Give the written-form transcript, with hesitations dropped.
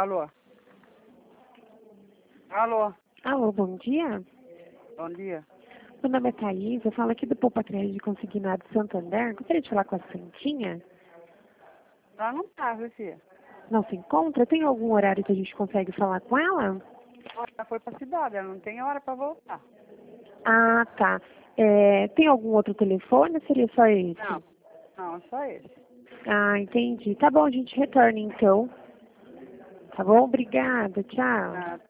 Alô? Alô? Alô, bom dia. Bom dia. Meu nome é Thaís, eu falo aqui do Poupa Crédito Consignado Santander. Gostaria de falar com a Santinha. Ela não tá, viu, filha? Não se encontra? Tem algum horário que a gente consegue falar com ela? Ela foi pra cidade, ela não tem hora pra voltar. Ah, tá. Tem algum outro telefone ou seria só esse? Não, só esse. Ah, entendi. Tá bom, a gente retorna então. Tá bom? Obrigada. Tchau. Ah,